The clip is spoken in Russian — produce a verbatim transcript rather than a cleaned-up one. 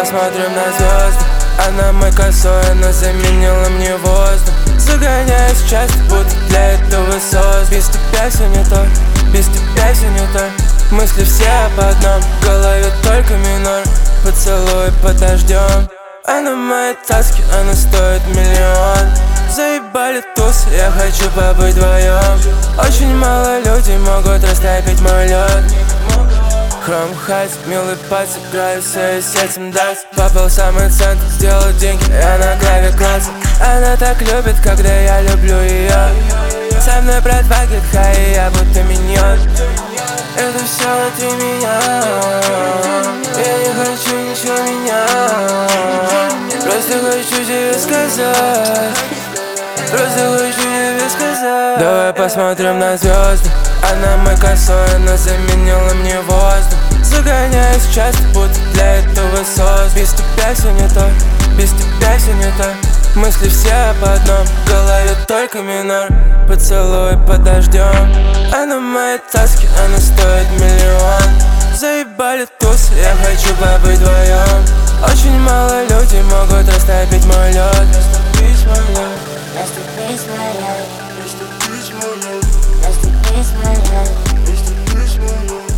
посмотрим на звезды. Она мой косой, она заменила мне воздух. Загоняюсь в часть, будто для этого создан. Без тебя все не то, без тебя все не то. Мысли все об одном, в голове только минор. Поцелуй под дождем. Она мои таски, она стоит миллион. Заебали тусы, я хочу побыть вдвоем. Очень мало людей могут растопить мой лед. Хром хат, милый пальцы, играю все с этим даст. Попал в самый центр, сделал деньги, я на клаве класса. Она так любит, когда я люблю ее. Со мной братва get high, я будто миньон. Это все внутри меня. Я не хочу ничего менять. Просто хочу тебе сказать. Просто хочу тебе сказать. Давай посмотрим на звезды. Она мой косой, она заменила мне воздух. Загоняюсь в часть, будто для этого создан. Без тебя все не то, без тебя все не то. Мысли все об одном, в голове только минор. Поцелуй под дождем. Она мои таски, она стоит миллион. Заебали тусы, я хочу побыть вдвоем. Очень мало людей могут растопить мой лед. Растопить мой лед. Rest in peace, my love. Rest in peace, my love. Rest in peace, my love. Rest in peace, my love.